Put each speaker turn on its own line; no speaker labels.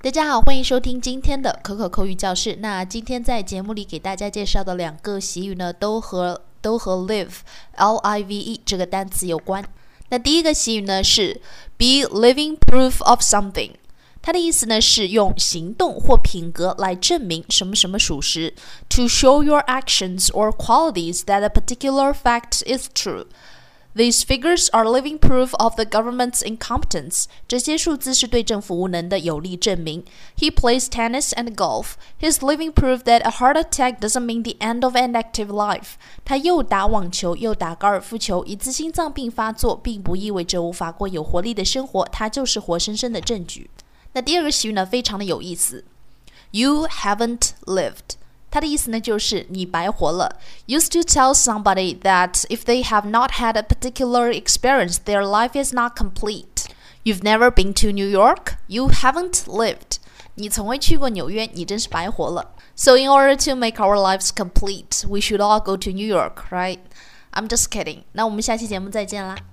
大家好，欢迎收听今天的可可口语教室。那今天在节目里给大家介绍的两个习语呢，都和 live L-I-V-E 这个单词有关。那第一个习语呢是 be living proof of something， 它的意思呢是用行动或品格来证明什么什么属实。To show your actions or qualities that a particular fact is true.These figures are living proof of the government's incompetence. 这些数字是对政府无能的有力证明。He plays tennis and golf. He's living proof that a heart attack doesn't mean the end of an active life. 他又打网球又打高尔夫球，一次心脏病发作并不意味着无法过有活力的生活，它就是活生生的证据。那第二个习语呢，非常的有意思。You haven't lived.它的意思呢，就是你白活了。Used to tell somebody that if they have not had a particular experience, their life is not complete. You've never been to New York? You haven't lived. 你从未去过纽约，你真是白活了。So in order to make our lives complete, we should all go to New York, right? I'm just kidding. 那我们下期节目再见啦。